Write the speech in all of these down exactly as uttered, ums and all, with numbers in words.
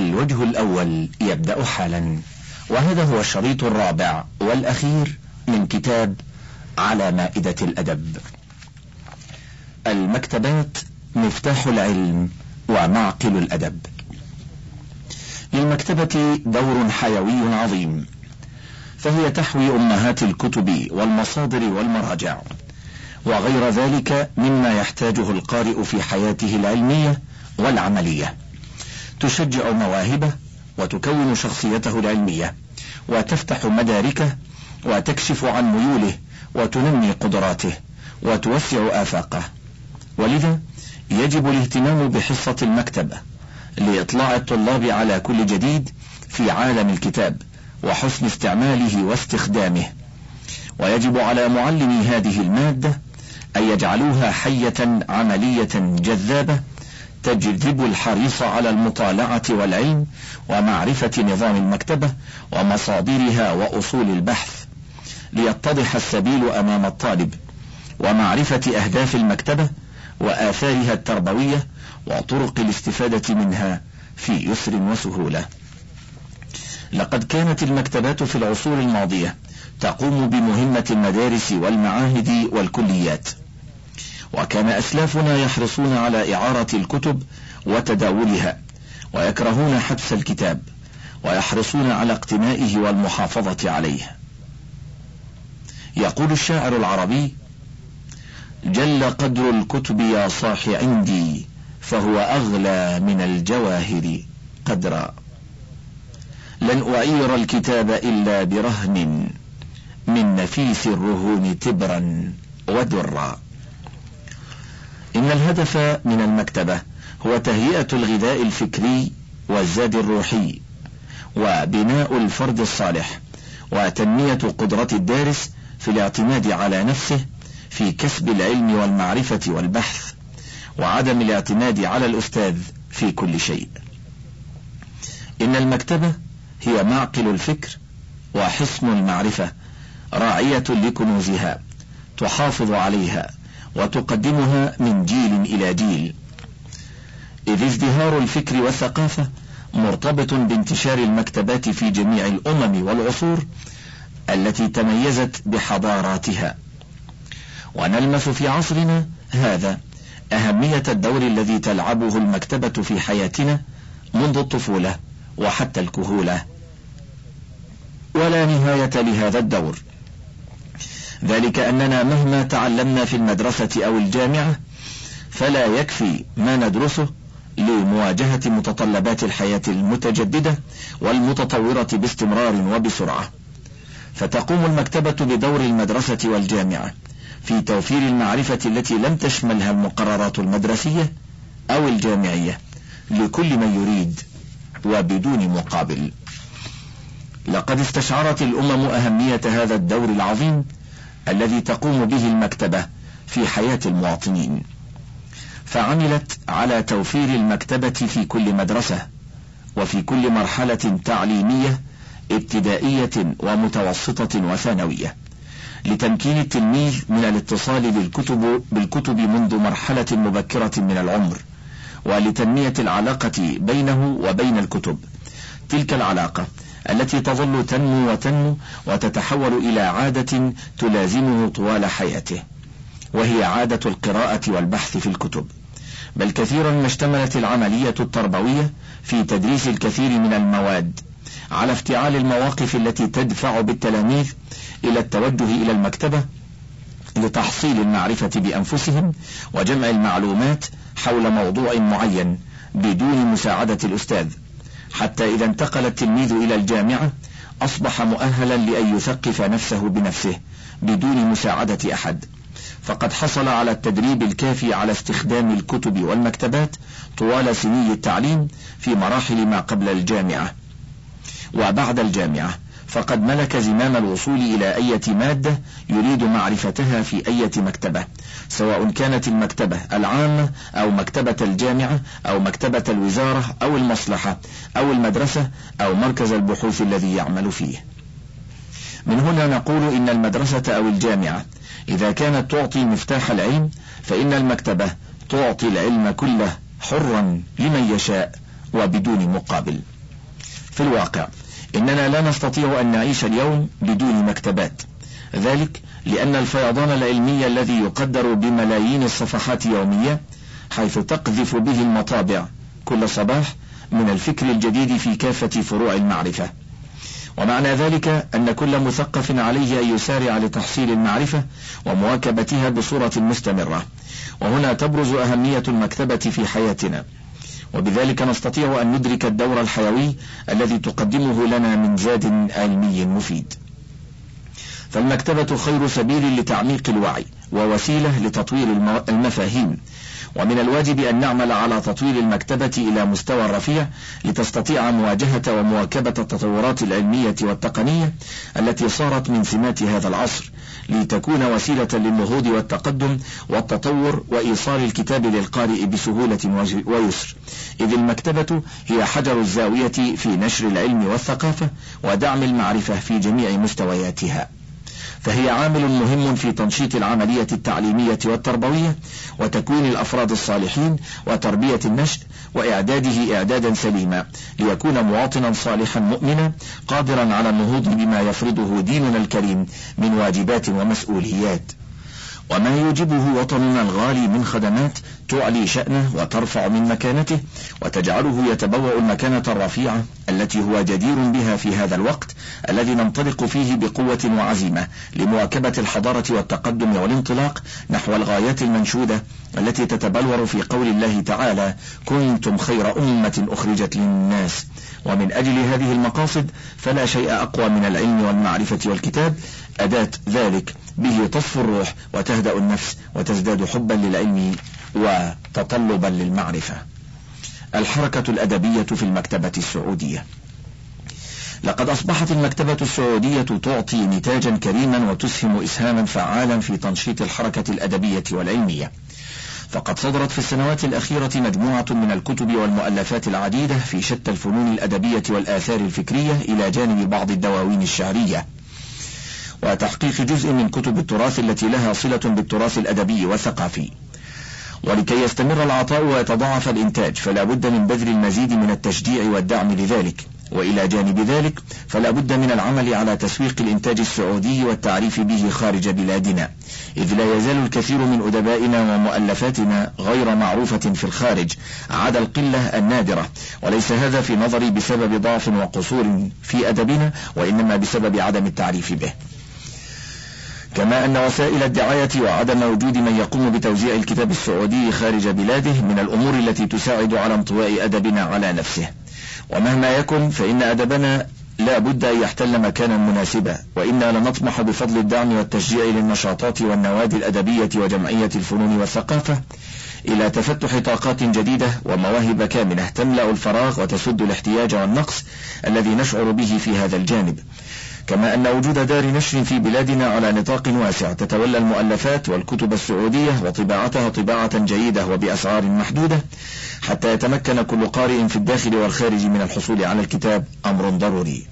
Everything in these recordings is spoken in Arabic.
الوجه الأول يبدأ حالا، وهذا هو الشريط الرابع والأخير من كتاب على مائدة الأدب. المكتبات مفتاح العلم ومعقل الأدب. للمكتبة دور حيوي عظيم، فهي تحوي أمهات الكتب والمصادر والمراجع وغير ذلك مما يحتاجه القارئ في حياته العلمية والعملية. تشجع مواهبه وتكون شخصيته العلمية وتفتح مداركه وتكشف عن ميوله وتنمي قدراته وتوسع آفاقه. ولذا يجب الاهتمام بحصة المكتبة لإطلاع الطلاب على كل جديد في عالم الكتاب وحسن استعماله واستخدامه. ويجب على معلمي هذه المادة أن يجعلوها حية عملية جذابة تجذب الحريص على المطالعة والعلم ومعرفة نظام المكتبة ومصادرها وأصول البحث، ليتضح السبيل أمام الطالب ومعرفة أهداف المكتبة وآثارها التربوية وطرق الاستفادة منها في يسر وسهولة. لقد كانت المكتبات في العصور الماضية تقوم بمهمة المدارس والمعاهد والكليات، وكان أسلافنا يحرصون على إعارة الكتب وتداولها ويكرهون حبس الكتاب ويحرصون على اقتنائه والمحافظة عليه. يقول الشاعر العربي: جل قدر الكتب يا صاح عندي، فهو أغلى من الجواهر قدرا، لن أعير الكتاب إلا برهن، من نفيس الرهون تبرا ودرا. إن الهدف من المكتبة هو تهيئة الغذاء الفكري والزاد الروحي وبناء الفرد الصالح وتنمية قدرة الدارس في الاعتماد على نفسه في كسب العلم والمعرفة والبحث، وعدم الاعتماد على الأستاذ في كل شيء. إن المكتبة هي معقل الفكر وحصن المعرفة، راعية لكنوزها، تحافظ عليها وتقدمها من جيل إلى جيل، إذ ازدهار الفكر والثقافة مرتبط بانتشار المكتبات في جميع الأمم والعصور التي تميزت بحضاراتها. ونلمس في عصرنا هذا أهمية الدور الذي تلعبه المكتبة في حياتنا منذ الطفولة وحتى الكهولة، ولا نهاية لهذا الدور. ذلك أننا مهما تعلمنا في المدرسة أو الجامعة فلا يكفي ما ندرسه لمواجهة متطلبات الحياة المتجددة والمتطورة باستمرار وبسرعة. فتقوم المكتبة بدور المدرسة والجامعة في توفير المعرفة التي لم تشملها المقررات المدرسية أو الجامعية لكل من يريد وبدون مقابل. لقد استشعرت الأمم أهمية هذا الدور العظيم الذي تقوم به المكتبة في حياة المواطنين، فعملت على توفير المكتبة في كل مدرسة وفي كل مرحلة تعليمية ابتدائية ومتوسطة وثانوية، لتمكين التلميذ من الاتصال بالكتب, بالكتب منذ مرحلة مبكرة من العمر، ولتنمية العلاقة بينه وبين الكتب، تلك العلاقة التي تظل تنمو وتنمو وتتحول إلى عادة تلازمه طوال حياته، وهي عادة القراءة والبحث في الكتب. بل كثيرا ما اشتملت العملية التربوية في تدريس الكثير من المواد على افتعال المواقف التي تدفع بالتلاميذ إلى التوجه إلى المكتبة لتحصيل المعرفة بأنفسهم وجمع المعلومات حول موضوع معين بدون مساعدة الأستاذ، حتى إذا انتقل التلميذ إلى الجامعة أصبح مؤهلا لأن يثقف نفسه بنفسه بدون مساعدة أحد، فقد حصل على التدريب الكافي على استخدام الكتب والمكتبات طوال سني التعليم في مراحل ما قبل الجامعة وبعد الجامعة، فقد ملك زمام الوصول إلى أي مادة يريد معرفتها في أي مكتبة، سواء كانت المكتبة العامة أو مكتبة الجامعة أو مكتبة الوزارة أو المصلحة أو المدرسة أو مركز البحوث الذي يعمل فيه. من هنا نقول إن المدرسة أو الجامعة إذا كانت تعطي مفتاح العلم، فإن المكتبة تعطي العلم كله حرا لمن يشاء وبدون مقابل. في الواقع إننا لا نستطيع أن نعيش اليوم بدون مكتبات، ذلك لأن الفيضان العلمي الذي يقدر بملايين الصفحات يوميا، حيث تقذف به المطابع كل صباح من الفكر الجديد في كافة فروع المعرفة. ومعنى ذلك أن كل مثقف عليه أن يسارع لتحصيل المعرفة ومواكبتها بصورة مستمرة، وهنا تبرز أهمية المكتبة في حياتنا، وبذلك نستطيع أن ندرك الدور الحيوي الذي تقدمه لنا من زاد علمي مفيد. فالمكتبة خير سبيل لتعميق الوعي ووسيلة لتطوير المفاهيم، ومن الواجب أن نعمل على تطوير المكتبة إلى مستوى رفيع لتستطيع مواجهة ومواكبة التطورات العلمية والتقنية التي صارت من سمات هذا العصر، لتكون وسيلة للنهوض والتقدم والتطور وإيصال الكتاب للقارئ بسهولة ويسر، إذ المكتبة هي حجر الزاوية في نشر العلم والثقافة ودعم المعرفة في جميع مستوياتها، فهي عامل مهم في تنشيط العملية التعليمية والتربوية وتكوين الأفراد الصالحين وتربية النشء وإعداده إعدادا سليما ليكون مواطنا صالحا مؤمنا قادرا على النهوض بما يفرضه ديننا الكريم من واجبات ومسؤوليات، وما يوجبه وطننا الغالي من خدمات تعلي شأنه وترفع من مكانته وتجعله يتبوأ المكانة الرفيعة التي هو جدير بها في هذا الوقت الذي ننطلق فيه بقوة وعزيمة لمواكبة الحضارة والتقدم والانطلاق نحو الغايات المنشودة التي تتبلور في قول الله تعالى: كنتم خير أمة أخرجت للناس. ومن أجل هذه المقاصد فلا شيء أقوى من العلم والمعرفة والكتاب، أداة ذلك به تصفو الروح وتهدأ النفس وتزداد حبا للعلم وتطلبا للمعرفة. الحركة الأدبية في المكتبة السعودية. لقد أصبحت المكتبة السعودية تعطي نتاجا كريما وتسهم إسهاما فعالا في تنشيط الحركة الأدبية والعلمية، فقد صدرت في السنوات الأخيرة مجموعة من الكتب والمؤلفات العديدة في شتى الفنون الأدبية والآثار الفكرية إلى جانب بعض الدواوين الشعرية، وتحقيق جزء من كتب التراث التي لها صلة بالتراث الأدبي والثقافي. ولكي يستمر العطاء ويتضاعف الإنتاج فلا بد من بذل المزيد من التشجيع والدعم لذلك، وإلى جانب ذلك فلا بد من العمل على تسويق الإنتاج السعودي والتعريف به خارج بلادنا، إذ لا يزال الكثير من أدبائنا ومؤلفاتنا غير معروفة في الخارج عدا القلة النادرة، وليس هذا في نظري بسبب ضعف وقصور في أدبنا، وإنما بسبب عدم التعريف به، كما أن وسائل الدعاية وعدم وجود من يقوم بتوزيع الكتاب السعودي خارج بلاده من الأمور التي تساعد على انطواء أدبنا على نفسه. ومهما يكن فإن أدبنا لا بد أن يحتل مكانا مناسبا، وإنا لنطمح بفضل الدعم والتشجيع للنشاطات والنوادي الأدبية وجمعية الفنون والثقافة إلى تفتح طاقات جديدة ومواهب كامنة تملأ الفراغ وتسد الاحتياج والنقص الذي نشعر به في هذا الجانب، كما أن وجود دار نشر في بلادنا على نطاق واسع تتولى المؤلفات والكتب السعودية وطباعتها طباعة جيدة وبأسعار محدودة حتى يتمكن كل قارئ في الداخل والخارج من الحصول على الكتاب أمر ضروري.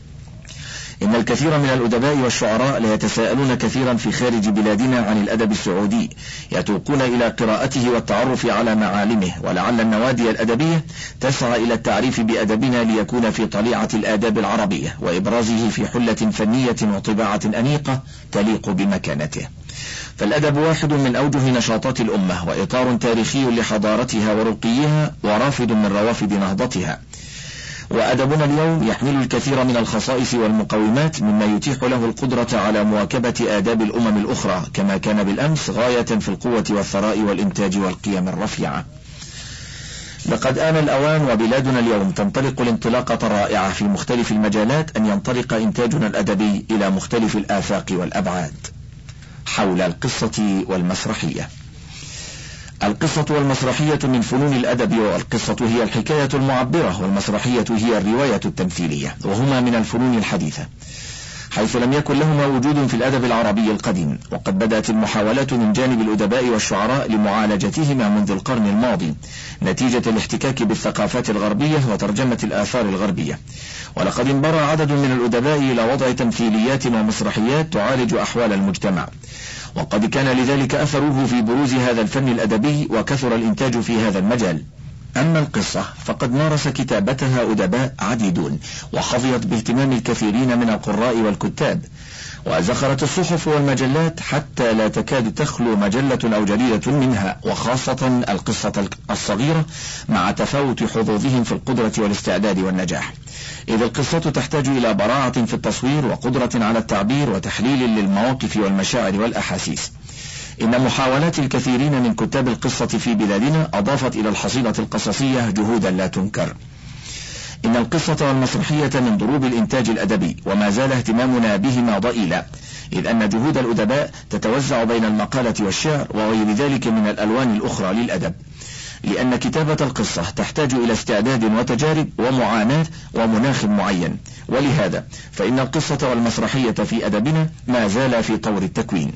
إن الكثير من الأدباء والشعراء لا يتساءلون كثيرا في خارج بلادنا عن الأدب السعودي، يتوقون إلى قراءته والتعرف على معالمه، ولعل النوادي الأدبية تسعى إلى التعريف بأدبنا ليكون في طليعة الآداب العربية وإبرازه في حلة فنية وطباعة أنيقة تليق بمكانته. فالأدب واحد من أوجه نشاطات الأمة وإطار تاريخي لحضارتها ورقيها ورافد من روافد نهضتها، وأدبنا اليوم يحمل الكثير من الخصائص والمقومات مما يتيح له القدرة على مواكبة آداب الأمم الأخرى كما كان بالأمس غاية في القوة والثراء والإنتاج والقيم الرفيعة. لقد آن الأوان وبلادنا اليوم تنطلق الانطلاقة الرائعة في مختلف المجالات أن ينطلق إنتاجنا الأدبي إلى مختلف الآفاق والأبعاد. حول القصة والمسرحية. القصة والمسرحية من فنون الأدب، والقصة هي الحكاية المعبرة، والمسرحية هي الرواية التمثيلية، وهما من الفنون الحديثة حيث لم يكن لهما وجود في الأدب العربي القديم، وقد بدأت المحاولات من جانب الأدباء والشعراء لمعالجتهما منذ القرن الماضي نتيجة الاحتكاك بالثقافات الغربية وترجمة الآثار الغربية، ولقد انبرى عدد من الأدباء إلى وضع تمثيليات ومسرحيات تعالج أحوال المجتمع، وقد كان لذلك أثره في بروز هذا الفن الأدبي وكثر الإنتاج في هذا المجال. أما القصة فقد مارس كتابتها أدباء عديدون، وحظيت باهتمام الكثيرين من القراء والكتاب، وزخرت الصحف والمجلات حتى لا تكاد تخلو مجلة أو جريدة منها، وخاصة القصة الصغيرة مع تفاوت حظوظهم في القدرة والاستعداد والنجاح، إذ القصة تحتاج إلى براعة في التصوير وقدرة على التعبير وتحليل للمواقف والمشاعر والأحاسيس. إن محاولات الكثيرين من كتاب القصة في بلادنا أضافت إلى الحصيلة القصصية جهودا لا تنكر. إن القصة والمسرحية من ضروب الإنتاج الأدبي، وما زال اهتمامنا بهما ضئيلا، إذ أن جهود الأدباء تتوزع بين المقالة والشعر وغير ذلك من الألوان الأخرى للأدب، لأن كتابة القصة تحتاج إلى استعداد وتجارب ومعاناة ومناخ معين، ولهذا فإن القصة والمسرحية في أدبنا ما زال في طور التكوين.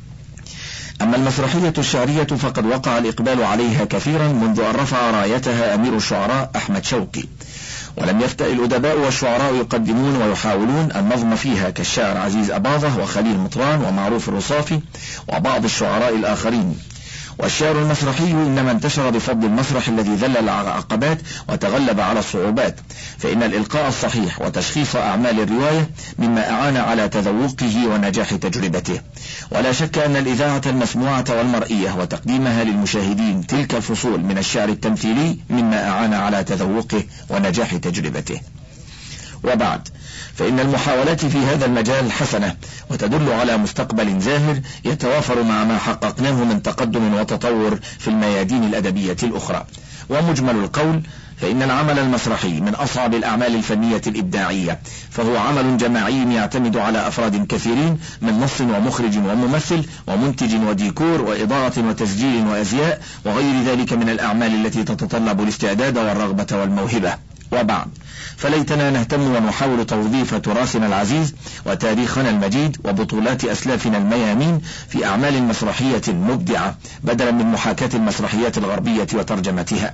أما المسرحية الشعرية فقد وقع الإقبال عليها كثيرا منذ أن رفع رايتها أمير الشعراء أحمد شوقي، ولم يفتأ الأدباء والشعراء يقدمون ويحاولون النظم فيها كالشاعر عزيز أباظة وخليل مطران ومعروف الرصافي وبعض الشعراء الآخرين. والشعر المسرحي إنما انتشر بفضل المسرح الذي ذلل العقبات وتغلب على الصعوبات، فإن الإلقاء الصحيح وتشخيص أعمال الرواية مما أعان على تذوقه ونجاح تجربته. ولا شك أن الإذاعة المسموعة والمرئية وتقديمها للمشاهدين تلك الفصول من الشعر التمثيلي مما أعان على تذوقه ونجاح تجربته. وبعد، فإن المحاولات في هذا المجال حسنة وتدل على مستقبل زاهر يتوافر مع ما حققناه من تقدم وتطور في الميادين الأدبية الأخرى. ومجمل القول فإن العمل المسرحي من أصعب الأعمال الفنية الإبداعية، فهو عمل جماعي يعتمد على أفراد كثيرين من نص ومخرج وممثل ومنتج وديكور وإضاءة وتسجيل وأزياء وغير ذلك من الأعمال التي تتطلب الاستعداد والرغبة والموهبة. وبعد، فليتنا نهتم ونحاول توظيف تراثنا العزيز وتاريخنا المجيد وبطولات أسلافنا الميامين في أعمال مسرحية مبدعة، بدلا من محاكاة المسرحيات الغربية وترجمتها.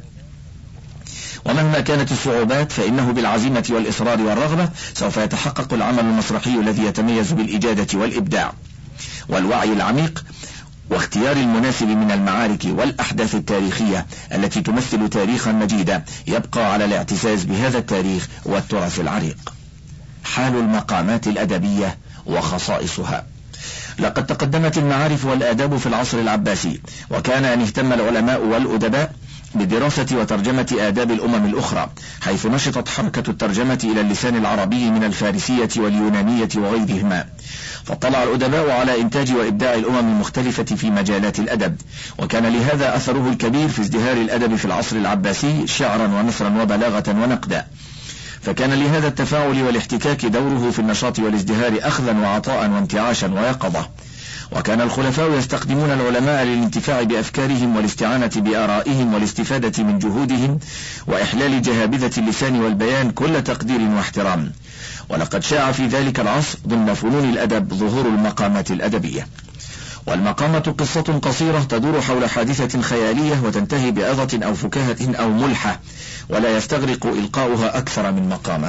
ومهما كانت الصعوبات فإنه بالعزيمة والإصرار والرغبة سوف يتحقق العمل المسرحي الذي يتميز بالإجادة والإبداع والوعي العميق واختيار المناسب من المعارك والأحداث التاريخية التي تمثل تاريخا مجيدا يبقى على الاعتزاز بهذا التاريخ والتراث العريق. حال المقامات الأدبية وخصائصها. لقد تقدمت المعارف والآداب في العصر العباسي، وكان أن اهتم العلماء والأدباء بدراسة وترجمة آداب الأمم الأخرى، حيث نشطت حركة الترجمة إلى اللسان العربي من الفارسية واليونانية وغيرهما، فاطلع الأدباء على إنتاج وإبداع الأمم المختلفة في مجالات الأدب، وكان لهذا أثره الكبير في ازدهار الأدب في العصر العباسي شعرا ونثرا وبلاغة ونقدا. فكان لهذا التفاعل والاحتكاك دوره في النشاط والازدهار أخذا وعطاء وانتعاشا ويقظة. وكان الخلفاء يستخدمون العلماء للانتفاع بأفكارهم والاستعانة بآرائهم والاستفادة من جهودهم وإحلال جهابذة اللسان والبيان كل تقدير واحترام. ولقد شاع في ذلك العصر ضمن فنون الأدب ظهور المقامات الأدبية. والمقامة قصة قصيرة تدور حول حادثة خيالية وتنتهي بعظة أو فكاهة أو ملحة، ولا يستغرق إلقاؤها أكثر من مقامة.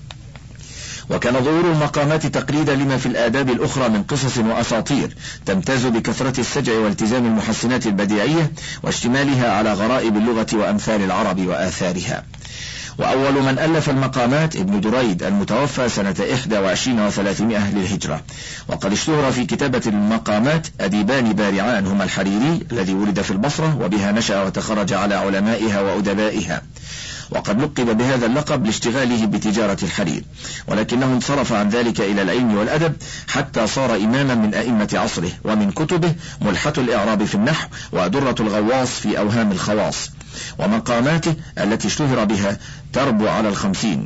وكان ظهور المقامات تقليدا لما في الآداب الأخرى من قصص وأساطير تمتاز بكثرة السجع والتزام المحسنات البديعية واشتمالها على غرائب اللغة وأمثال العرب وآثارها. وأول من ألف المقامات ابن دريد المتوفى سنة إحدى وعشرين وثلاثمائة للهجرة، وقد اشتهر في كتابة المقامات أديبان بارعان هما الحريري الذي ولد في البصرة وبها نشأ وتخرج على علمائها وأدبائها، وقد لقب بهذا اللقب لاشتغاله بتجارة الحرير، ولكنه انصرف عن ذلك إلى العلم والأدب حتى صار إماما من أئمة عصره. ومن كتبه ملحة الإعراب في النحو ودرة الغواص في أوهام الخواص، ومقاماته التي اشتهر بها تربو على الخمسين.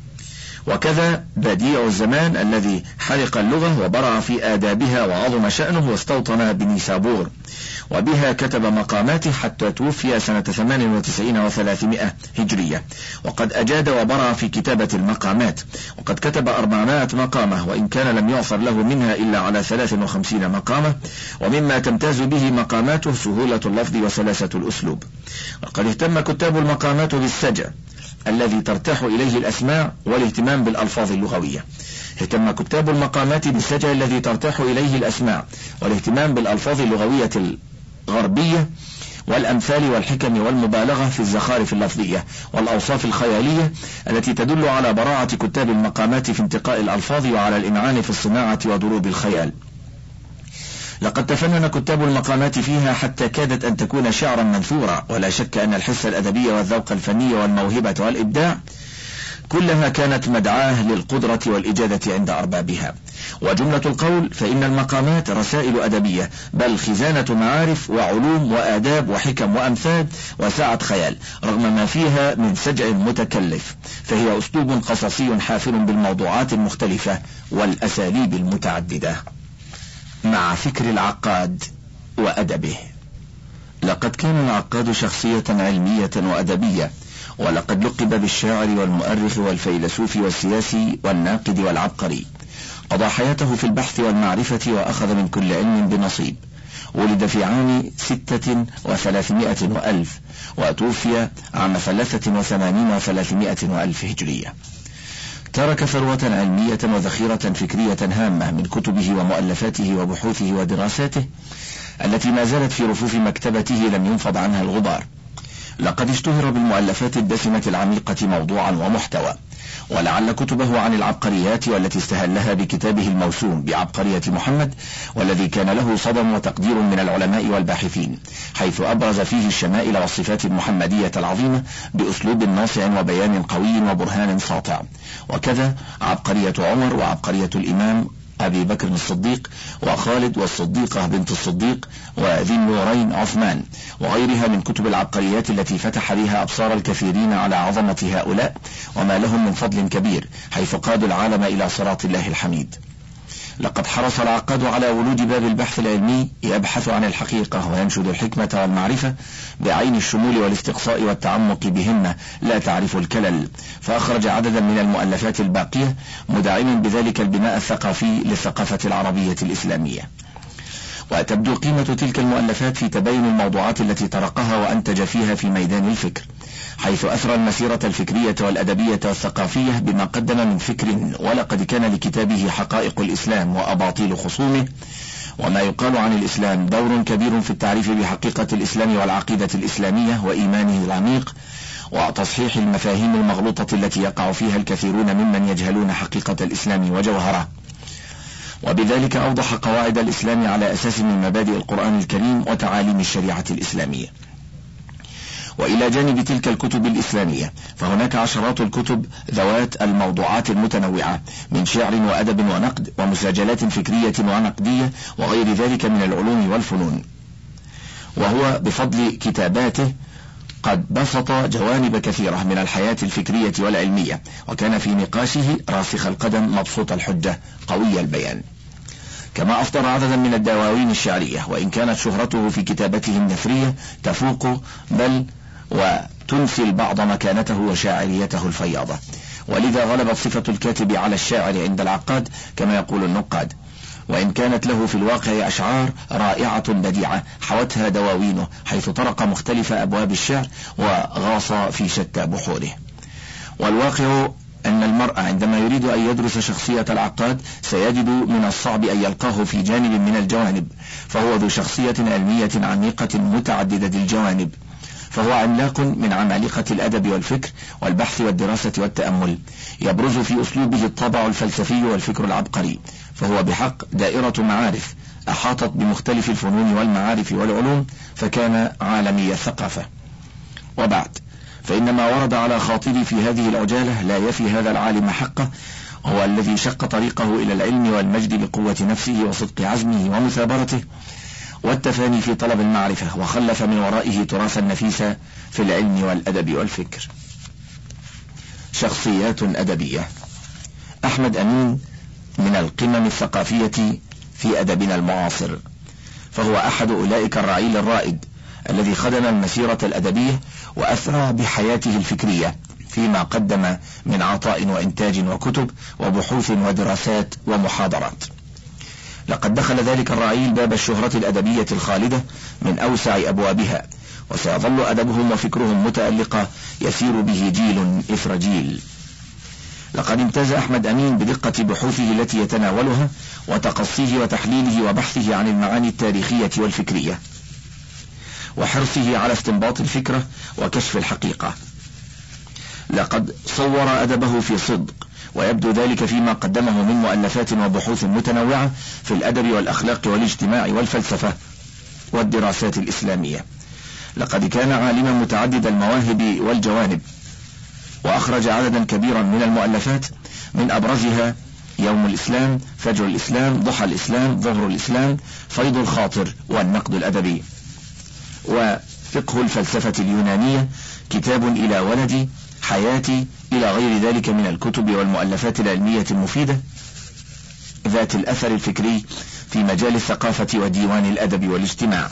وكذا بديع الزمان الذي حرق اللغة وبرع في آدابها وعظم شأنه واستوطن بنيسابور، وبها كتب مقاماته حتى توفي سنة ثمان وتسعين وثلاثمائة هجرية، وقد أجاد وبرع في كتابة المقامات، وقد كتب أربعمائة مقامة، وإن كان لم يعثر له منها إلا على ثلاث وخمسين مقامة. ومما تمتاز به مقاماته سهولة اللفظ وسلاسة الأسلوب. وقد اهتم كتاب المقامات بالسجع الذي ترتاح إليه الأسماع والاهتمام بالألفاظ اللغوية. اهتم كتاب المقامات بالسجع الذي ترتاح إليه الأسماع والاهتمام بالألفاظ اللغوية الغربية والأمثال والحكم والمبالغة في الزخارف اللفظية والأوصاف الخيالية التي تدل على براعة كتاب المقامات في انتقاء الألفاظ وعلى الإمعان في الصناعة وضروب الخيال. لقد تفنن كتاب المقامات فيها حتى كادت أن تكون شعرا منثورا، ولا شك أن الحس الأدبي والذوق الفني والموهبة والإبداع كلها كانت مدعاة للقدرة والإجادة عند أربابها. وجملة القول فإن المقامات رسائل أدبية، بل خزانة معارف وعلوم وآداب وحكم وأمثال وسعة خيال، رغم ما فيها من سجع متكلف، فهي أسلوب قصصي حافل بالموضوعات المختلفة والأساليب المتعددة. مع فكر العقاد وأدبه. لقد كان العقاد شخصية علمية وأدبية، ولقد لقب بالشاعر والمؤرخ والفيلسوف والسياسي والناقد والعبقري. قضى حياته في البحث والمعرفة وأخذ من كل علم بنصيب. ولد في عام ستة وثلاثمائة وألف وتوفي عام ثلاثة وثمانين وثلاثمائة وألف هجرية. ترك ثروة علمية وذخيرة فكرية هامة من كتبه ومؤلفاته وبحوثه ودراساته التي ما زالت في رفوف مكتبته لم ينفض عنها الغبار. لقد اشتهر بالمؤلفات الدسمة العميقة موضوعا ومحتوى، ولعل كتبه عن العبقريات والتي استهلها بكتابه الموسوم بعبقرية محمد، والذي كان له صدى وتقدير من العلماء والباحثين، حيث أبرز فيه الشمائل والصفات المحمدية العظيمة بأسلوب ناصع وبيان قوي وبرهان ساطع. وكذا عبقرية عمر وعبقرية الإمام أبي بكر الصديق وخالد والصديقة بنت الصديق وذي النورين عثمان، وغيرها من كتب العبقريات التي فتح بها أبصار الكثيرين على عظمة هؤلاء وما لهم من فضل كبير، حيث قادوا العالم إلى صراط الله الحميد. لقد حرص العقاد على ولوج باب البحث العلمي يبحث عن الحقيقة وينشد الحكمة والمعرفة بعين الشمول والاستقصاء والتعمق بهمة لا تعرف الكلل، فأخرج عددا من المؤلفات الباقية مدعما بذلك البناء الثقافي للثقافة العربية الإسلامية. وتبدو قيمة تلك المؤلفات في تبين الموضوعات التي طرقها وأنتج فيها في ميدان الفكر، حيث أثرى المسيرة الفكرية والأدبية والثقافية بما قدم من فكر. ولقد كان لكتابه حقائق الإسلام وأباطيل خصومه وما يقال عن الإسلام دور كبير في التعريف بحقيقة الإسلام والعقيدة الإسلامية وإيمانه العميق، وتصحيح المفاهيم المغلوطة التي يقع فيها الكثيرون ممن يجهلون حقيقة الإسلام وجوهره، وبذلك أوضح قواعد الإسلام على أساس من مبادئ القرآن الكريم وتعاليم الشريعة الإسلامية. وإلى جانب تلك الكتب الإسلامية فهناك عشرات الكتب ذوات الموضوعات المتنوعة من شعر وأدب ونقد ومساجلات فكرية ونقدية وغير ذلك من العلوم والفنون، وهو بفضل كتاباته قد بسط جوانب كثيرة من الحياة الفكرية والعلمية، وكان في نقاشه راسخ القدم مبسوط الحجة قوي البيان. كما أصدر عددا من الدواوين الشعرية، وإن كانت شهرته في كتابته النثرية تفوق بل وتنسي البعض مكانته وشاعريته الفياضة، ولذا غلبت صفة الكاتب على الشاعر عند العقاد كما يقول النقاد، وإن كانت له في الواقع أشعار رائعة بديعة حوتها دواوينه، حيث طرق مختلف أبواب الشعر وغاص في شتى بحوره. والواقع أن المرء عندما يريد أن يدرس شخصية العقاد سيجد من الصعب أن يلقاه في جانب من الجوانب، فهو ذو شخصية علمية عميقة متعددة الجوانب، فهو عملاق من عمالقة الأدب والفكر والبحث والدراسة والتأمل، يبرز في أسلوبه الطابع الفلسفي والفكر العبقري، فهو بحق دائرة معارف أحاطت بمختلف الفنون والمعارف والعلوم، فكان عالمي الثقافة. وبعد، فإن ما ورد على خاطري في هذه العجالة لا يفي هذا العالم حقه، هو الذي شق طريقه إلى العلم والمجد بقوة نفسه وصدق عزمه ومثابرته والتفاني في طلب المعرفة، وخلف من ورائه تراثا نفيسا في العلم والأدب والفكر. شخصيات أدبية. أحمد أمين من القمم الثقافية في أدبنا المعاصر، فهو أحد أولئك الرعيل الرائد الذي خدم المسيرة الأدبية وأثرى بحياته الفكرية فيما قدم من عطاء وإنتاج وكتب وبحوث ودراسات ومحاضرات. لقد دخل ذلك الرعيل باب الشهرة الأدبية الخالدة من أوسع أبوابها، وسيظل أدبهم وفكرهم متألقة يسير به جيل إثر جيل. لقد امتاز أحمد أمين بدقة بحوثه التي يتناولها وتقصيه وتحليله وبحثه عن المعاني التاريخية والفكرية، وحرصه على استنباط الفكرة وكشف الحقيقة. لقد صور أدبه في صدق، ويبدو ذلك فيما قدمه من مؤلفات وبحوث متنوعة في الأدب والأخلاق والاجتماع والفلسفة والدراسات الإسلامية. لقد كان عالما متعدد المواهب والجوانب، وأخرج عددا كبيرا من المؤلفات، من أبرزها يوم الإسلام، فجر الإسلام، ضحى الإسلام، ظهر الإسلام، فيض الخاطر، والنقد الأدبي، وفقه الفلسفة اليونانية، كتاب إلى ولدي، حياتي، إلى غير ذلك من الكتب والمؤلفات العلمية المفيدة ذات الأثر الفكري في مجال الثقافة وديوان الأدب والاجتماع.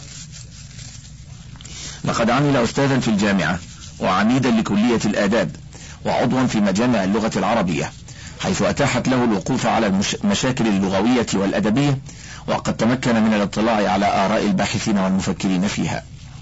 لقد عمل أستاذا في الجامعة، وعميدا لكلية الآداب، وعضوا في مجامع اللغة العربية، حيث أتاحت له الوقوف على المشاكل اللغوية والأدبية، وقد تمكن من الاطلاع على آراء الباحثين والمفكرين فيها.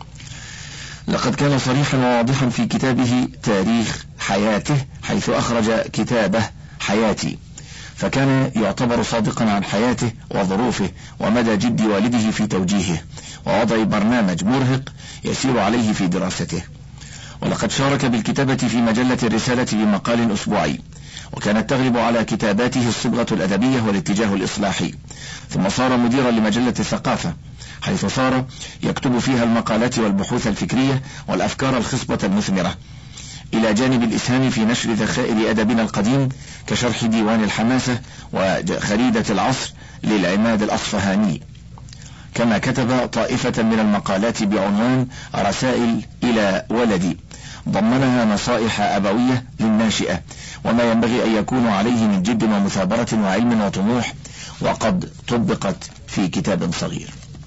لقد كان صريحا وواضحا في كتابه تاريخ حياته، حيث أخرج كتابه حياتي، فكان يعتبر صادقا عن حياته وظروفه ومدى جد والده في توجيهه، ووضع برنامج مرهق يسير عليه في دراسته. ولقد شارك بالكتابة في مجلة الرسالة بمقال أسبوعي، وكانت تغلب على كتاباته الصبغة الأدبية والاتجاه الإصلاحي. ثم صار مديرا لمجلة الثقافة، حيث صار يكتب فيها المقالات والبحوث الفكرية والأفكار الخصبة المثمرة، إلى جانب الإسهام في نشر ذخائر أدبنا القديم كشرح ديوان الحماسة وخريدة العصر للعماد الأصفهاني. كما كتب طائفة من المقالات بعنوان رسائل إلى ولدي، ضمنها نصائح أبوية للناشئة، وما ينبغي أن يكون عليه من جد ومثابرة وعلم وطموح، وقد طبقت في كتاب صغير.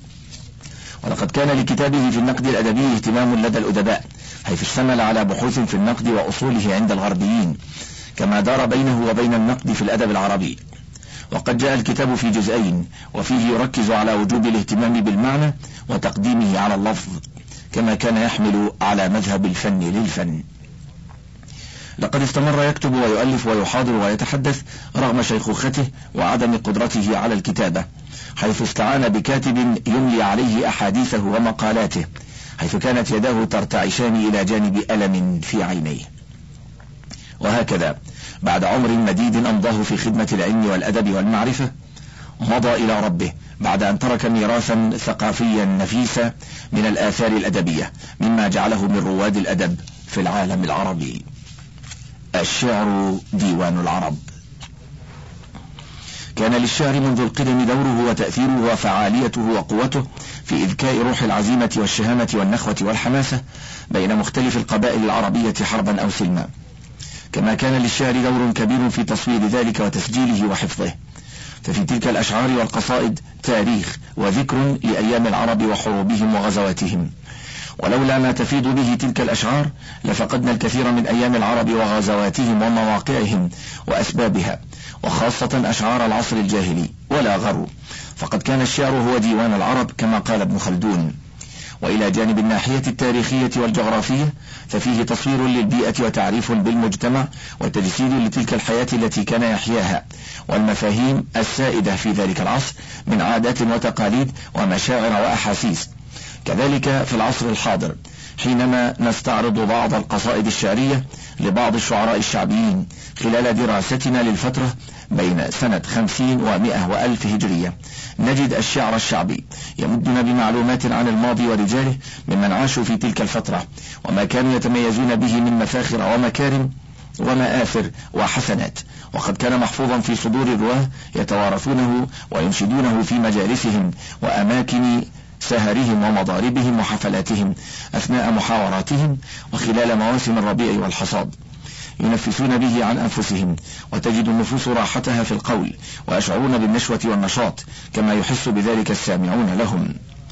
ولقد كان لكتابه في النقد الأدبي اهتمام لدى الأدباء، حيث اشتمل على بحوث في النقد وأصوله عند الغربيين، كما دار بينه وبين النقد في الأدب العربي. وقد جاء الكتاب في جزئين، وفيه يركز على وجوب الاهتمام بالمعنى وتقديمه على اللفظ، كما كان يحمل على مذهب الفن للفن. لقد استمر يكتب ويؤلف ويحاضر ويتحدث رغم شيخوخته وعدم قدرته على الكتابة، حيث استعان بكاتب يملي عليه أحاديثه ومقالاته، حيث كانت يداه ترتعشان إلى جانب ألم في عينيه. وهكذا بعد عمر مديد أمضاه في خدمة العلم والأدب والمعرفة، مضى إلى ربه بعد أن ترك ميراثا ثقافيا نفيسا من الآثار الأدبية، مما جعله من رواد الأدب في العالم العربي. الشعر ديوان العرب. كان للشعر منذ القدم دوره وتأثيره وفعاليته وقوته في إذكاء روح العزيمة والشهامة والنخوة والحماسة بين مختلف القبائل العربية حربا أو سلما، كما كان للشعر دور كبير في تصوير ذلك وتسجيله وحفظه. ففي تلك الأشعار والقصائد تاريخ وذكر لأيام العرب وحروبهم وغزواتهم، ولولا ما تفيض به تلك الأشعار لفقدنا الكثير من أيام العرب وغزواتهم ومواقعهم وأسبابها، وخاصة أشعار العصر الجاهلي. ولا غرو، فقد كان الشعر هو ديوان العرب كما قال ابن خلدون. وإلى جانب الناحية التاريخية والجغرافية ففيه تصوير للبيئة وتعريف بالمجتمع وتجسيد لتلك الحياة التي كان يحياها، والمفاهيم السائدة في ذلك العصر من عادات وتقاليد ومشاعر وأحاسيس. كذلك في العصر الحاضر، حينما نستعرض بعض القصائد الشعرية لبعض الشعراء الشعبيين خلال دراستنا للفترة بين سنة خمسين ومئة وألف هجرية، نجد الشعر الشعبي يمدنا بمعلومات عن الماضي ورجاله ممن عاشوا في تلك الفترة، وما كانوا يتميزون به من مفاخر ومكارم ومآثر وحسنات، وقد كان محفوظا في صدور الرواه يتوارثونه وينشدونه في مجالسهم وأماكن سهرهم ومضاربهم وحفلاتهم أثناء محاوراتهم وخلال مواسم الربيع والحصاد، ينفسون به عن أنفسهم، وتجد النفوس راحتها في القول، ويشعرون بالنشوة والنشاط كما يحس بذلك السامعون لهم.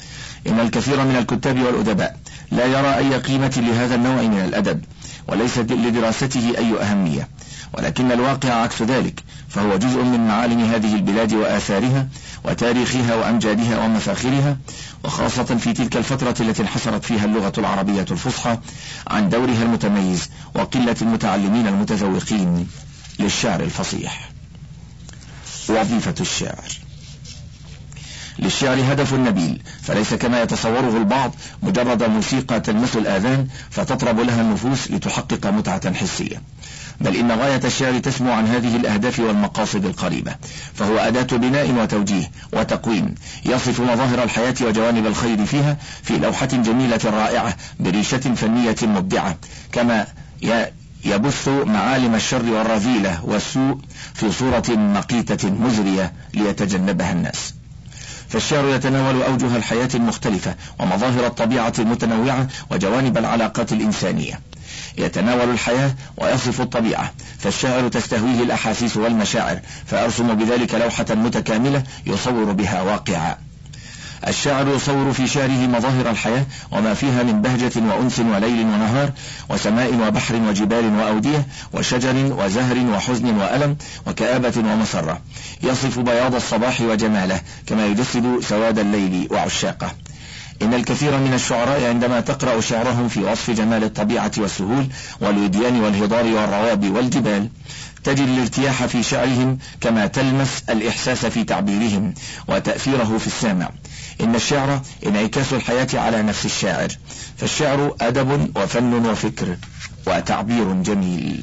إن الكثير من الكتاب والأدباء لا يرى أي قيمة لهذا النوع من الأدب، وليس لدراسته أي أهمية، ولكن الواقع عكس ذلك، فهو جزء من معالم هذه البلاد وآثارها وتاريخها وأمجادها ومفاخرها، وخاصة في تلك الفترة التي انحسرت فيها اللغة العربية الفصحى عن دورها المتميز وقلة المتعلمين المتذوقين للشعر الفصيح. وظيفة الشاعر. للشعر هدف نبيل، فليس كما يتصوره البعض مجرد موسيقى تلمس الآذان فتطرب لها النفوس لتحقق متعة حسية، بل إن غاية الشعر تسمو عن هذه الأهداف والمقاصد القريبة، فهو أداة بناء وتوجيه وتقويم، يصف مظاهر الحياة وجوانب الخير فيها في لوحة جميلة رائعة بريشة فنية مبدعة، كما يبث معالم الشر والرذيلة والسوء في صورة مقيتة مزرية ليتجنبها الناس. فالشعر يتناول أوجه الحياة المختلفة ومظاهر الطبيعة المتنوعة وجوانب العلاقات الإنسانية، يتناول الحياة ويصف الطبيعة، فالشاعر تستهويه الأحاسيس والمشاعر، فأرسم بذلك لوحة متكاملة يصور بها واقعا. الشاعر يصور في شعره مظاهر الحياة وما فيها من بهجة وأنس وليل ونهار وسماء وبحر وجبال وأودية وشجر وزهر وحزن وألم وكآبة ومسرة، يصف بياض الصباح وجماله كما يجسد سواد الليل وعشاقه. إن الكثير من الشعراء عندما تقرأ شعرهم في وصف جمال الطبيعة والسهول والوديان والهضار والرواب والجبال تجد الارتياح في شعرهم كما تلمس الإحساس في تعبيرهم وتأثيره في السامع. إن الشعر انعكاس الحياة على نفس الشاعر، فالشعر أدب وفن وفكر وتعبير جميل.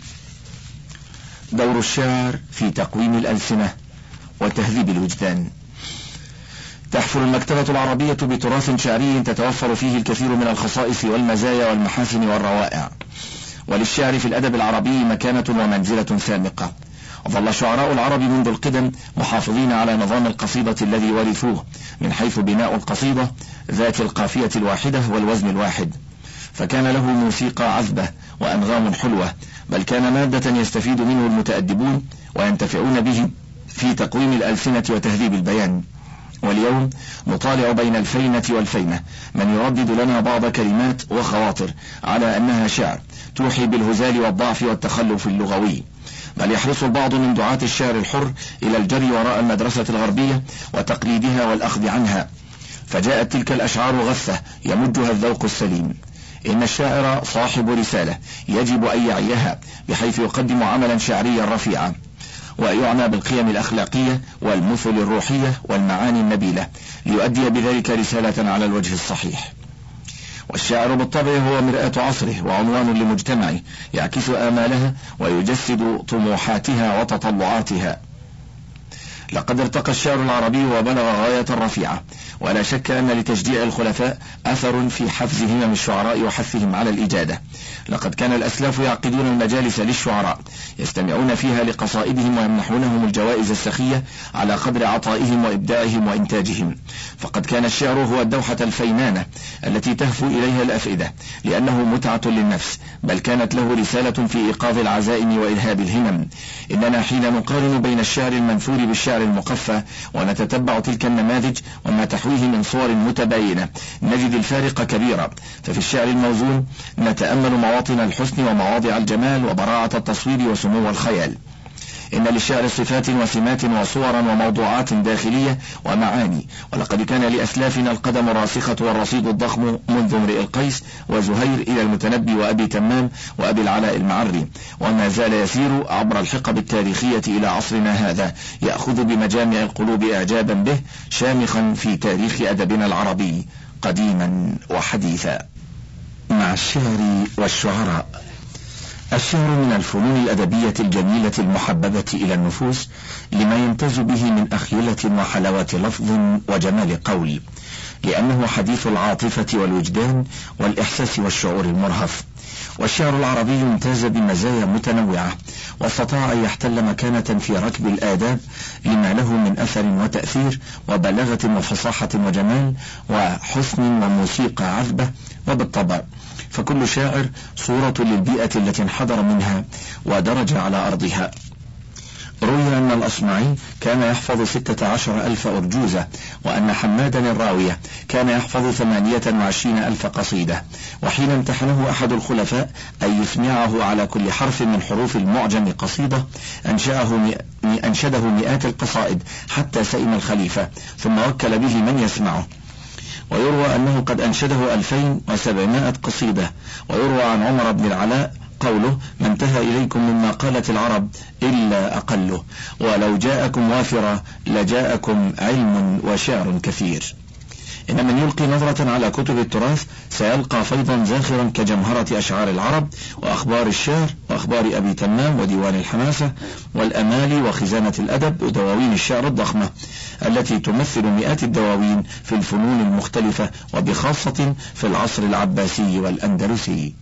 دور الشعر في تقويم الألسنة وتهذيب الوجدان. تحفل المكتبة العربية بتراث شعري تتوفر فيه الكثير من الخصائص والمزايا والمحاسن والروائع، وللشعر في الأدب العربي مكانة ومنزلة سامقة. ظل شعراء العرب منذ القدم محافظين على نظام القصيدة الذي ورثوه من حيث بناء القصيدة ذات القافية الواحدة والوزن الواحد، فكان له موسيقى عذبة وأنغام حلوة، بل كان مادة يستفيد منه المتأدبون وينتفعون به في تقويم الألسنة وتهذيب البيان. واليوم نطالع بين الفينة والفينة من يردد لنا بعض كلمات وخواطر على أنها شعر توحي بالهزال والضعف والتخلف اللغوي، بل يحرص البعض من دعاة الشعر الحر إلى الجري وراء المدرسة الغربية وتقليدها والأخذ عنها، فجاءت تلك الأشعار غثة يمجها الذوق السليم. إن الشاعر صاحب رسالة يجب أن يعيها بحيث يقدم عملا شعريا رفيعا ويعنى بالقيم الأخلاقية والمثل الروحية والمعاني النبيلة ليؤدي بذلك رسالة على الوجه الصحيح. والشاعر بالطبع هو مرآة عصره وعنوان لمجتمعه يعكس آمالها ويجسد طموحاتها وتطلعاتها. لقد ارتقى الشعر العربي وبلغ غاية رفيعة، ولا شك أن لتشجيع الخلفاء أثر في حفز همم الشعراء وحثهم على الإجادة. لقد كان الأسلاف يعقدون المجالس للشعراء يستمعون فيها لقصائدهم ويمنحونهم الجوائز السخية على قدر عطائهم وإبداعهم وإنتاجهم، فقد كان الشعر هو الدوحة الفينانة التي تهفو إليها الأفئدة لأنه متعة للنفس، بل كانت له رسالة في إيقاظ العزائم وإرهاب الهمم. إننا حين نقارن بين الشعر المنثور بالشعر المقفى ونتتبع تلك النماذج وما تحويه من صور متباينة نجد الفارق كبيرا، ففي الشعر الموزون نتأمل مواطن الحسن ومواضع الجمال وبراعة التصوير وسمو الخيال. إن للشعر صفات وسمات وصورا وموضوعات داخلية ومعاني، ولقد كان لأسلافنا القدم الراسخة والرصيد الضخم منذ امرئ القيس وزهير إلى المتنبي وأبي تمام وأبي العلاء المعري، وما زال يسير عبر الحقب التاريخية إلى عصرنا هذا يأخذ بمجامع القلوب إعجابا به، شامخا في تاريخ أدبنا العربي قديما وحديثا. مع الشعر والشعراء. الشعر من الفنون الأدبية الجميلة المحببة إلى النفوس لما يمتاز به من أخيلة وحلاوة لفظ وجمال قول، لأنه حديث العاطفة والوجدان والإحساس والشعور المرهف. والشعر العربي امتاز بمزايا متنوعة واستطاع أن يحتل مكانة في ركب الآداب لما له من أثر وتأثير وبلاغة وفصاحة وجمال وحسن وموسيقى عذبة. وبالطبع فكل شاعر صورة للبيئة التي انحدر منها ودرج على أرضها. روي أن الأصمعي كان يحفظ ستة عشر ألف أرجوزة، وأن حمادا الراوية كان يحفظ ثمانية وعشرين ألف قصيدة. وحين امتحنه أحد الخلفاء أن يسمعه على كل حرف من حروف المعجم قصيدة أنشأه أنشده مئات القصائد حتى سئم الخليفة، ثم وكل به من يسمعه. ويروى أنه قد أنشده ألفين وسبعمائة قصيدة. ويروى عن عمر بن العلاء قوله ما انتهى إليكم مما قالت العرب إلا أقله، ولو جاءكم وافرة لجاءكم علم وشعر كثير. إن من يلقي نظرة على كتب التراث سيلقى فيضا زاخرا كجمهرة أشعار العرب وأخبار الشعر وأخبار أبي تمام وديوان الحماسة والأمالي وخزانة الأدب ودواوين الشعر الضخمة التي تمثل مئات الدواوين في الفنون المختلفة وبخاصة في العصر العباسي والأندلسي.